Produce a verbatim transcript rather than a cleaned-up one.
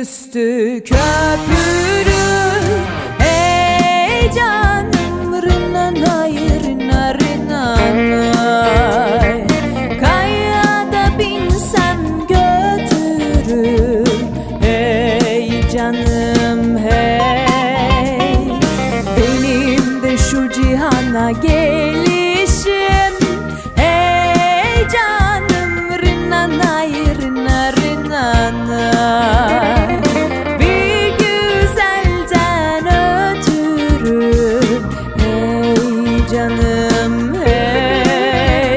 üstü köprü. Hey canım rınanay rınarınanay, kayada binsem götürür. Hey canım hey, benim de şu cihana gel.